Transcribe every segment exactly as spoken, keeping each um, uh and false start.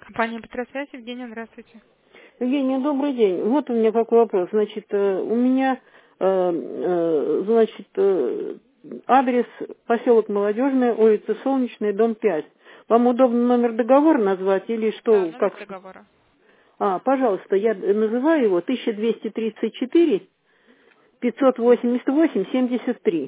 Компания Петросвязь, Евгения, здравствуйте. Евгения, добрый день. Вот у меня какой вопрос. Значит, э, у меня, э, э, значит, э, адрес поселок Молодежная, улица Солнечная, дом пять. Вам удобно номер договора назвать или Да, что, номер как? договора. А, пожалуйста, я называю его тысяча двести тридцать четыре пятьсот восемьдесят восемь семьдесят три.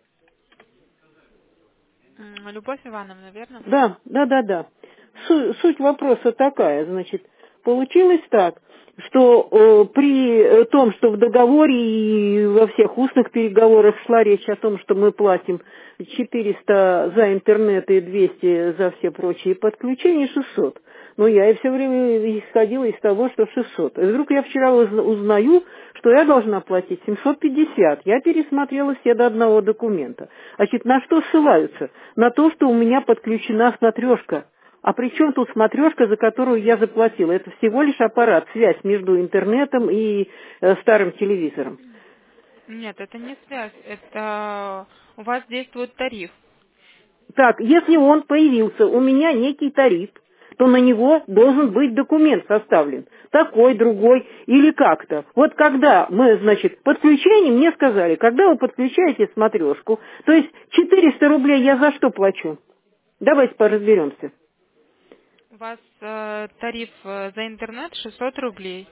М, Любовь Ивановна, верно? Да, да, да, да. Су- суть вопроса такая, значит, получилось так, что э, при э, том, что в договоре и во всех устных переговорах шла речь о том, что мы платим четыреста за интернет и двести за все прочие подключения, шестьсот. Но я и все время исходила из того, что шестьсот. И вдруг я вчера уз- узнаю, что я должна платить семьсот пятьдесят. Я пересмотрела все до одного документа. Значит, на что ссылаются? На то, что у меня подключена смотрешка. А при чем тут смотрешка, за которую я заплатила? Это всего лишь аппарат, связь между интернетом и э, старым телевизором. Нет, это не связь, это у вас действует тариф. Так, если он появился, у меня некий тариф, то на него должен быть документ составлен. Такой, другой или как-то. Вот когда мы, значит, подключение, мне сказали, когда вы подключаете смотрешку, то есть четыреста рублей я за что плачу? Давайте поразберемся. У вас э, тариф э, за интернет шестьсот рублей.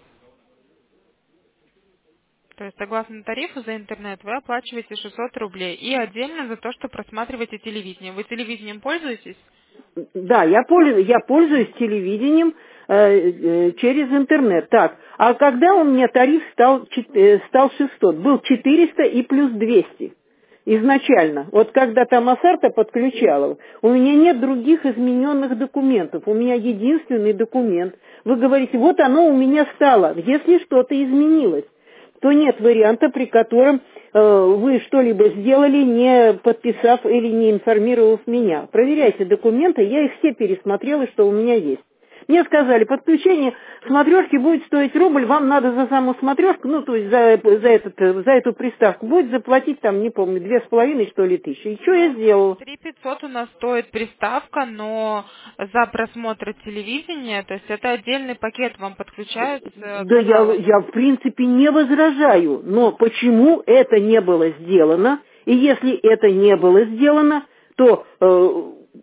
То есть согласно тарифу за интернет вы оплачиваете шестьсот рублей. И отдельно за то, что просматриваете телевидение. Вы телевидением пользуетесь? Да, я пользуюсь, я пользуюсь телевидением э, э, через интернет. Так, а когда у меня тариф стал, чет- э, стал шестьсот? Был четыреста и плюс двести изначально. Вот когда там Асарта подключала, у меня нет других измененных документов. У меня единственный документ. Вы говорите, вот оно у меня стало. Если что-то изменилось, то нет варианта, при котором э, вы что-либо сделали, не подписав или не информировав меня. Проверяйте документы, я их все пересмотрела, что у меня есть. Мне сказали, подключение смотрешки будет стоить рубль, вам надо за саму смотрешку, ну, то есть за, за, этот, э, за эту приставку, будет заплатить, там, не помню, две с половиной, что ли, тысячи. И что я Ну, сделала? три пятьсот у нас стоит приставка, но за просмотр телевидения, то есть это отдельный пакет, вам подключаются Да я, каналы. я в принципе не возражаю, но почему это не было сделано? И если это не было сделано, то э,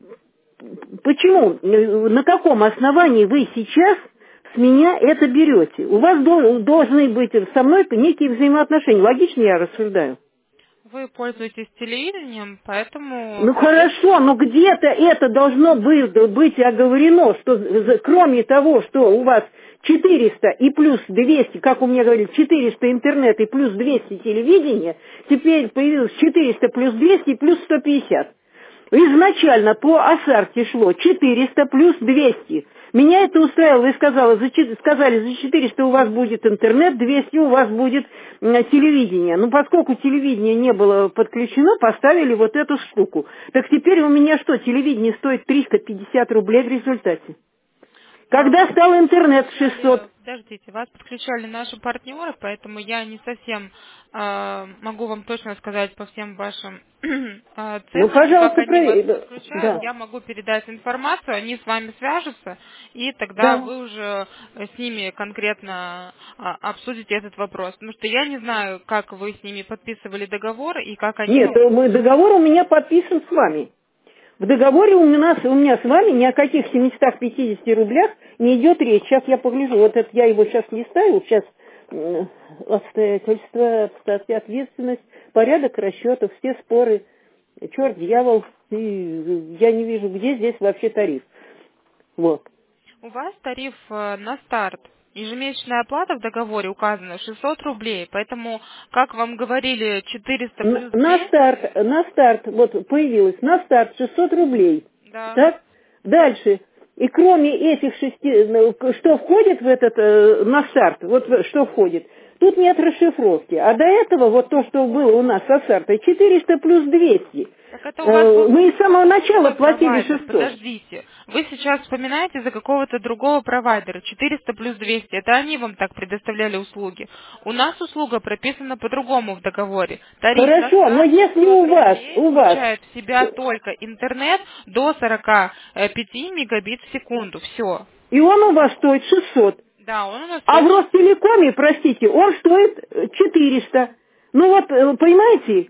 почему, э, на каком основании вы сейчас с меня это берете? У вас дол- должны быть со мной некие взаимоотношения. Логично я рассуждаю? Вы пользуетесь телевидением, поэтому Ну есть... хорошо, но где-то это должно бы- быть оговорено, что за- кроме того, что у вас четыреста и плюс двести, как у меня говорили, четыреста интернет и плюс двести телевидения, теперь появилось четыреста плюс двести и плюс сто пятьдесят. Изначально по Асарте шло четыреста плюс двести. Меня это устраивало и сказала, за, чет- сказали, за четыреста у вас будет интернет, двести у вас будет м, телевидение. Ну, поскольку телевидение не было подключено, поставили вот эту штуку. Так теперь у меня что, телевидение стоит триста пятьдесят рублей в результате? а, Когда Вас стал интернет шестьсот? подключали, подождите, вас подключали наши партнеры, поэтому я не совсем а, могу вам точно сказать по всем вашим а, Ну, ценам, и как пожалуйста, они вас проверь. подключают, Да, я могу передать информацию, они с вами свяжутся, и тогда да. вы уже э, с ними конкретно а, обсудите этот вопрос. Потому что я не знаю, как вы с ними подписывали договор, и как они Нет, вам... э, мы- договор у меня подписан с вами. В договоре у меня, у меня с вами ни о каких семистах пятидесяти рублях не идет речь. Сейчас я погляжу, вот это я его сейчас листаю, сейчас м, обстоятельства, обстоятельства, ответственность, порядок расчетов, все споры, черт, дьявол, и я не вижу, где здесь вообще тариф. Вот. У вас тариф э, на старт. Ежемесячная оплата в договоре указана шестьсот рублей, поэтому, как вам говорили, четыреста Н- плюс На двести, старт, на старт, вот появилось, на старт шестьсот рублей. да. Так? Дальше. И кроме этих шести, ну, к- что входит в этот, э, на старт, вот в- что входит? тут нет расшифровки. А до этого, вот то, что было у нас со Сартой, четыреста плюс двести. Так это у вас был Мы с самого начала платили провайдер. шестьсот. Подождите. Вы сейчас вспоминаете за какого-то другого провайдера. четыреста плюс двести. Это они вам так предоставляли услуги. У нас услуга прописана по-другому в договоре. Тариф Хорошо, но если у вас, у вас... включает в себя только интернет до сорока пяти мегабит в секунду. Все. И он у вас стоит шестьсот. Да, он у нас А стоит... в Ростелекоме, простите, он стоит четыреста. Ну вот, понимаете...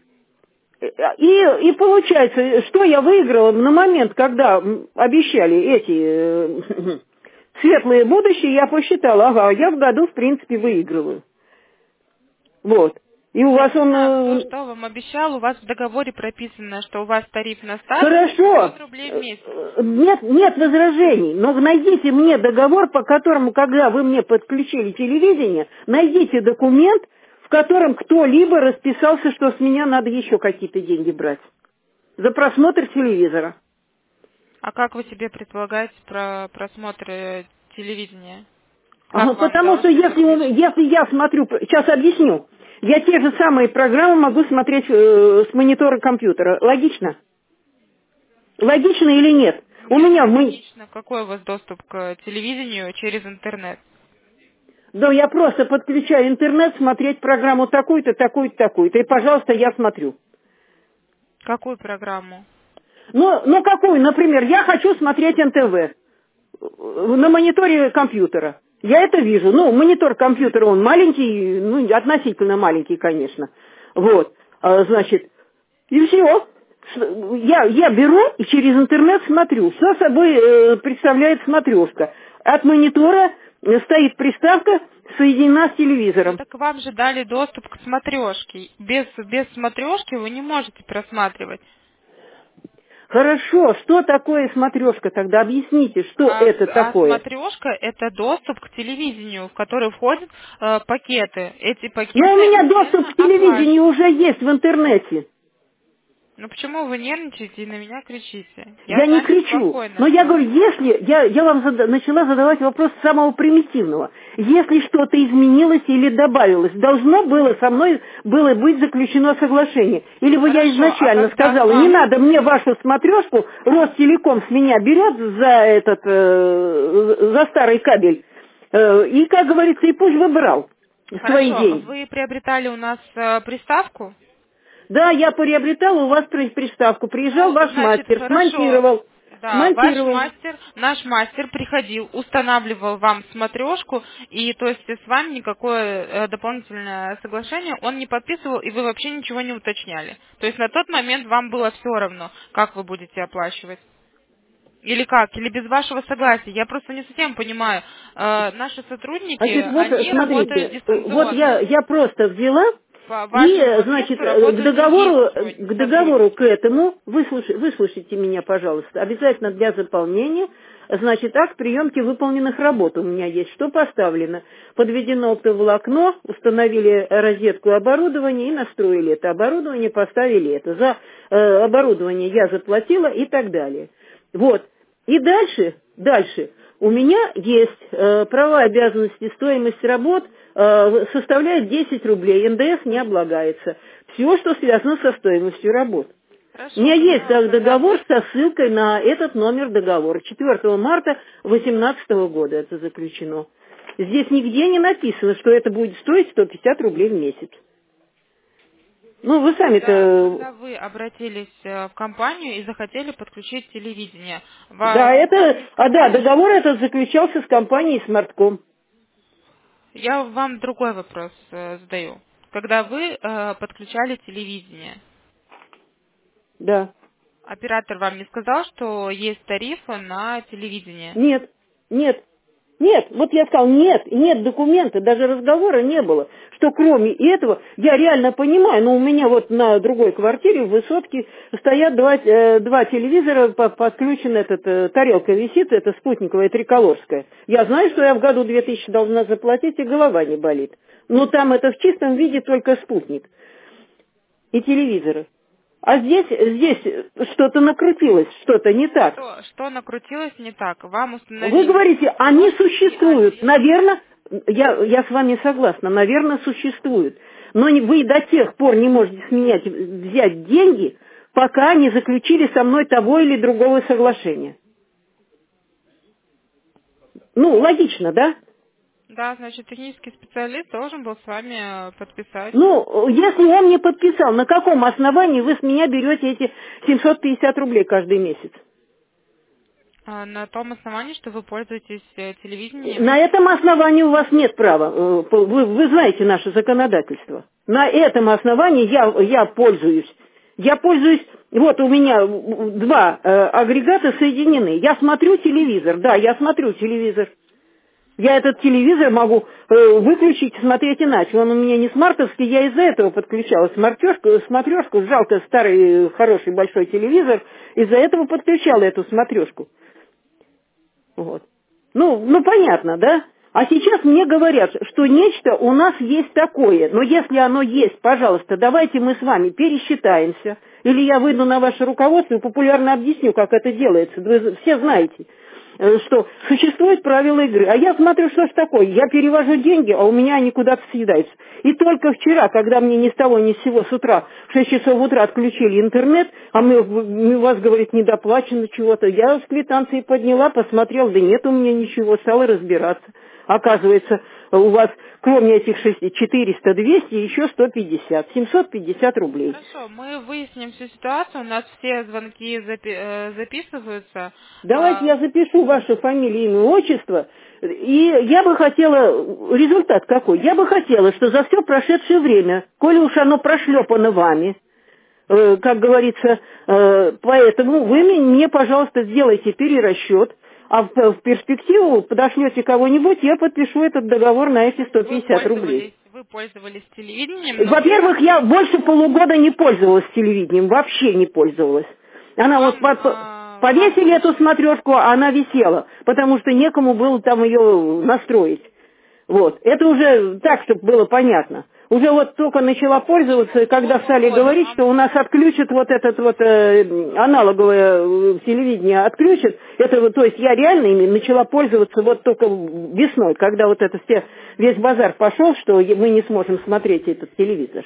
И, и получается, что я выиграла на момент, когда обещали эти э, светлые будущее, я посчитала, ага, я в году, в принципе, выигрываю. Вот. И у вас он... А, то, что вам обещал, у вас в договоре прописано, что у вас тариф на старт Хорошо. пятьсот рублей в месяц. Нет, нет возражений, но найдите мне договор, по которому, когда вы мне подключили телевидение, найдите документ, в котором кто-либо расписался, что с меня надо еще какие-то деньги брать. За просмотр телевизора. А как вы себе предполагаете про просмотр э, телевидения? Как Ага, вам потому что удалось если, он- если я смотрю, сейчас объясню, я те же самые программы могу смотреть э, с монитора компьютера. Логично? Логично или нет? У меня в мони- Логично. Какой у вас доступ к телевидению через интернет? Да, я просто подключаю интернет, смотреть программу такую-то, такую-то, такую-то, и, пожалуйста, я смотрю. Какую программу? Ну, ну какую, например, я хочу смотреть эн тэ вэ на мониторе компьютера. Я это вижу. Ну, монитор компьютера, он маленький, ну, относительно маленький, конечно. Вот, а, значит, и все. Я, я беру и через интернет смотрю. Что собой э, представляет смотрешка? От монитора стоит приставка, соединена с телевизором. Так вам же дали доступ к смотрешке. Без, без смотрешки вы не можете просматривать. Хорошо, что такое смотрешка? Тогда объясните, что А, это а такое? смотрешка это доступ к телевидению, в который входят э, пакеты. Эти пакеты. Но у меня отдельно доступ к телевидению уже есть в интернете. Ну почему вы нервничаете и на меня кричите? Я с не вами кричу. спокойно Но я говорю, разговариваю. если... Я, я вам зада- начала задавать вопрос самого примитивного. Если что-то изменилось или добавилось, должно было со мной было быть заключено соглашение. Или бы я Хорошо, изначально а когда сказала, вам- не надо мне вашу смотрешку, Ростелеком с меня берет за этот, э, за старый кабель. Э, и, как говорится, и пусть выбрал свои Хорошо, деньги. вы приобретали у нас э, приставку? Да, я приобретала у вас при- приставку. Приезжал Ну, ваш значит, мастер, хорошо. смонтировал. Да, ваш Смонтировал. мастер, наш мастер приходил, устанавливал вам смотрешку, и то есть с вами никакое э, дополнительное соглашение он не подписывал, и вы вообще ничего не уточняли. То есть на тот момент вам было все равно, как вы будете оплачивать. Или как? Или без вашего согласия? Я просто не совсем понимаю. Э, наши сотрудники, Значит, вот они работают смотрите, дистанционно. вот я, я просто взяла По и, вашему значит, месту к работают договору, другие к договору к сотрудники. этому, выслушайте, выслушайте меня, пожалуйста, обязательно для заполнения, значит, акт приемки выполненных работ у меня есть. Что поставлено? Подведено оптоволокно, установили розетку оборудования и настроили это оборудование, поставили это. За э, оборудование я заплатила и так далее. Вот. И дальше, дальше, у меня есть э, права, обязанности, стоимость работ э, составляет десять рублей, эн дэ эс не облагается. Все, что связано со стоимостью работ. Хорошо, У меня когда- есть когда договор вы- со ссылкой на этот номер договора. четвёртого марта две тысячи восемнадцатого года это заключено. Здесь нигде не написано, что это будет стоить сто пятьдесят рублей в месяц. Ну, вы Когда, сами-то... когда вы обратились э, в компанию и захотели подключить телевидение, Да, вам это... не А да, сказали, договор этот заключался с компанией Смартком. я вам другой вопрос э, задаю. Когда вы э, подключали телевидение, Да. оператор вам не сказал, что есть тарифы на телевидение? Нет, нет, нет. Вот я сказал, нет, нет документа, даже разговора не было. Что кроме этого, я реально понимаю, но у меня вот на другой квартире в высотке стоят два, э, два телевизора, по- подключен этот, э, тарелка висит, это спутниковая, триколорская. Я знаю, что я в году две тысячи должна заплатить, и голова не болит. Но там это в чистом виде только спутник и телевизоры. А здесь, здесь что-то накрутилось, что-то не так. Что, что накрутилось не так? Вам Вы установили... говорите, они существуют. Наверное, я, я с вами согласна, наверное, существует. Но не- вы до тех пор не можете с меня взять деньги, пока не заключили со мной того или другого соглашения. Ну, логично, да? Да, значит, технический специалист должен был с вами э, подписать. Ну, если он не подписал, на каком основании вы с меня берете эти семьсот пятьдесят рублей каждый месяц? А, На том основании, что вы пользуетесь э, телевидением. На этом основании у вас нет права. э, по- Вы, вы знаете наше законодательство. На этом основании я, я пользуюсь. Я пользуюсь, вот у меня два э, агрегата соединены. Я смотрю телевизор, да, я смотрю телевизор. Я этот телевизор могу э, выключить, смотреть иначе. Он у меня не смартовский, я из-за этого подключала смотрешку, смотрешку, жалко старый, хороший, большой телевизор, из-за этого подключала эту смотрешку. Вот. Ну, ну, понятно, да? А сейчас мне говорят, что нечто у нас есть такое. Но если оно есть, пожалуйста, давайте мы с вами пересчитаемся. Или я выйду на ваше руководство и популярно объясню, как это делается. Вы все знаете, э, что существуют правила игры. А я смотрю, что ж такое. Я перевожу деньги, а у меня они куда-то съедаются. И только вчера, когда мне ни с того ни с сего с утра, в шесть часов утра отключили интернет, а мы, у вас, говорит, недоплачено чего-то, я с квитанции подняла, посмотрел, да нет у меня ничего, стала разбираться. Оказывается, у вас, кроме этих четыреста двести, еще сто пятьдесят, семьсот пятьдесят рублей. Хорошо, мы выясним всю ситуацию, у нас все звонки запи- э, записываются. Давайте А, я запишу вашу фамилию, имя, отчество, и я бы хотела, результат какой? Я бы хотела, что за все прошедшее время, коли уж оно прошлепано вами, э, как говорится, э, поэтому вы мне, пожалуйста, сделайте перерасчет, а в, в перспективу подошлете кого-нибудь, я подпишу этот договор на эти сто вы пятьдесят рублей. пользовались, вы пользовались телевидением, но Во-первых, я больше полугода не пользовалась телевидением, вообще не пользовалась. Она вот вам, по- по- а, повесили вам эту смотрешку, а она висела, потому что некому было там ее настроить. Вот. Это уже так, чтобы было понятно. Уже вот только начала пользоваться, и когда стали полгода, говорить, вам что у нас отключат вот этот вот э, аналоговое э, телевидение, отключат, это вот, то есть я реально ими начала пользоваться вот только весной, когда вот это все, весь базар пошел, что мы не сможем смотреть этот телевизор.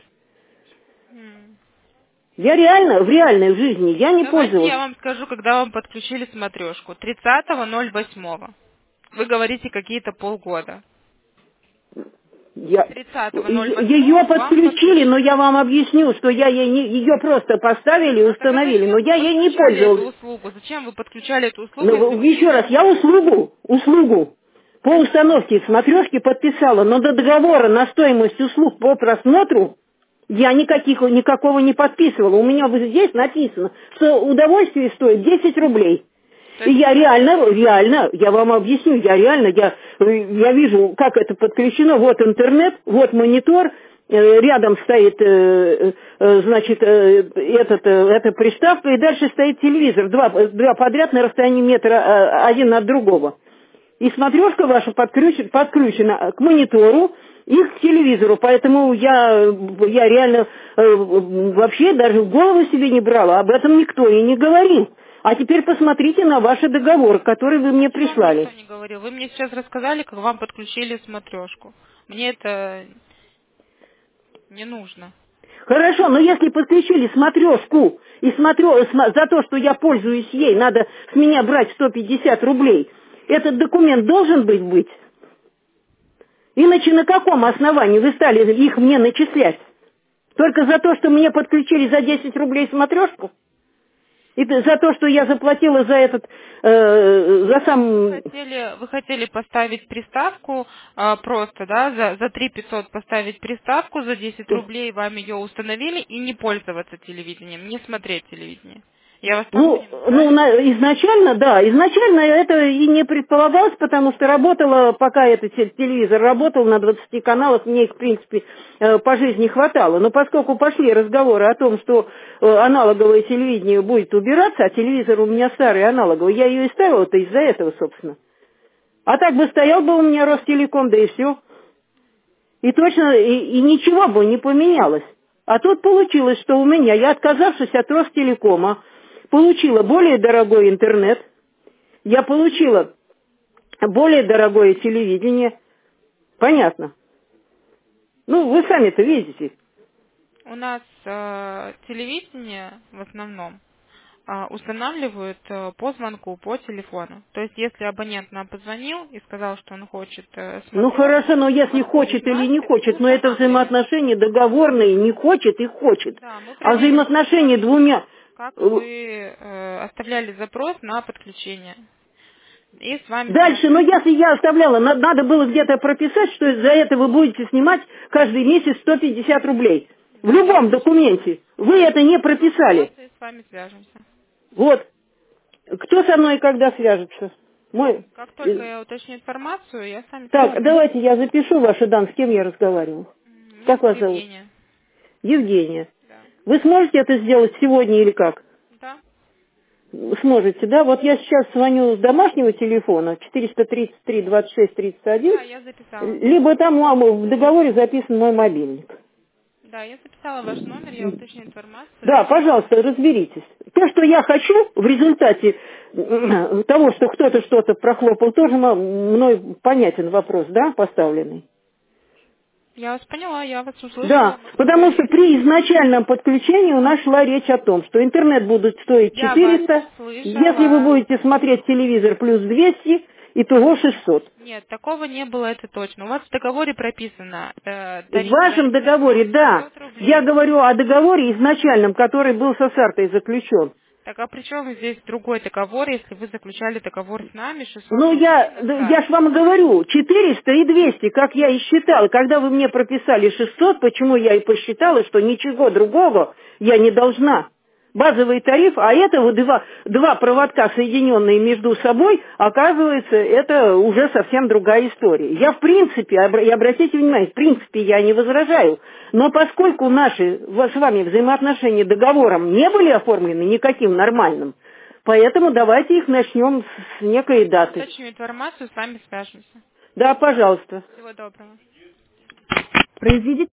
м, Я реально, в реальной жизни, я не давайте пользовалась. я вам скажу, когда вам подключили смотрешку. тридцатого ноль восьмого. Вы говорите какие-то полгода. Я... тридцатого ноль Ее восьмого вам подключили, подключили. но я вам объясню, что я ей не... Ее просто поставили и А тогда установили, но зачем вы я ей не подключали эту пользовалась. услугу? Зачем вы подключали эту услугу, если Ну, вы ее еще не раз, я пользуетесь? услугу, услугу по установке смотрешки подписала, но до договора на стоимость услуг по просмотру я никаких, никакого не подписывала. У меня вот здесь написано, что удовольствие стоит десять рублей. То И есть я вы- реально, реально, я вам объясню, я реально, я, я вижу, как это подключено. Вот интернет, вот монитор, э, рядом стоит, э, э, значит, э, этот, э, эта приставка, и дальше стоит телевизор, два, два подряд на расстоянии метра э, один от другого. И смотрешка ваша подключена, подключена к монитору и к телевизору, поэтому я, я реально э, вообще даже в голову себе не брала, об этом никто и не говорил. А теперь посмотрите на ваши договоры, которые вы мне Что вам прислали. никто не говорил? Вы мне сейчас рассказали, как вам подключили смотрешку. Мне это не нужно. Хорошо, но если подключили смотрешку и смотрю, сма- за то, что я пользуюсь ей, надо с меня брать сто пятьдесят рублей, этот документ должен быть быть? Иначе на каком основании вы стали их мне начислять? Только за то, что мне подключили за десять рублей смотрешку? И т- за то, что я заплатила за этот, э, за Вы сам... хотели, вы хотели поставить приставку а, просто, да, за, за три тысячи пятьсот поставить приставку, за десять рублей вам ее установили и не пользоваться телевидением, не смотреть телевидение. Я вас так Ну, понимаю, ну, правильно? на- изначально, да, изначально это и не предполагалось, потому что работала, пока этот те- телевизор работал на двадцати каналах, мне их, в принципе, э, по жизни хватало. Но поскольку пошли разговоры о том, что э, аналоговое телевидение будет убираться, а телевизор у меня старый аналоговый, я ее и ставила-то из-за этого, собственно. А так бы стоял бы у меня Ростелеком, да и все. И точно, и, и ничего бы не поменялось. А тут получилось, что у меня, я отказавшись от Ростелекома, получила более дорогой интернет, я получила более дорогое телевидение, Понятно. Ну, вы сами-то видите. У нас э, телевидение в основном э, устанавливают э, по звонку, по телефону. То есть, если абонент нам позвонил и сказал, что он хочет э, смотреть... Ну, хорошо, но если хочет или не хочет, но это взаимоотношения договорные, не хочет и хочет. Да, мы А проверим, взаимоотношения двумя... как вы э, оставляли запрос на подключение. И с вами... Дальше, но если я оставляла, на- надо было где-то прописать, что за это вы будете снимать каждый месяц сто пятьдесят рублей. В любом документе. Вы это не прописали. С вами свяжемся. Вот. Кто со мной и когда свяжется? Мой... Как только я уточню информацию, я с вами Так, свяжусь. давайте я запишу ваши данные, с кем я разговаривал. Меня Как вас зовут? Евгения. Евгения. Да. Вы сможете это сделать сегодня или как? Да. Сможете, да? Вот я сейчас звоню с домашнего телефона четыреста тридцать три двадцать шесть тридцать один, Да, я записала. либо там в договоре записан мой мобильник. Да, я записала ваш номер, я уточню информацию. Да, пожалуйста, разберитесь. То, что я хочу в результате того, что кто-то что-то прохлопал, тоже мной понятен вопрос, да, поставленный? Я вас поняла, я вас услышала. Да, потому что при изначальном подключении у нас шла речь о том, что интернет будет стоить Я четыреста, вас услышала. если вы будете смотреть телевизор плюс двести, итого шестьсот. Нет, такого не было, это точно. У вас в договоре прописано э, В тариф вашем за договоре, интернет да. шестьсот рублей. Я говорю о договоре изначальном, который был с Асартой заключен. Так а при чем здесь другой договор, если вы заключали договор с нами шестьсот Ну, рублей я, на старт? я ж вам говорю, четыреста и двести, как я и считал. И когда вы мне прописали шестьсот, почему я и посчитала, что ничего другого я не должна. Базовый тариф, а это вот два, два проводка, соединенные между собой, оказывается, это уже совсем другая история. Я в принципе, и обратите внимание, в принципе я не возражаю, но поскольку наши с вами взаимоотношения договором не были оформлены никаким нормальным, поэтому давайте их начнем с некой даты. Уточню информацию, с вами свяжемся. Да, пожалуйста. Всего доброго. Произведите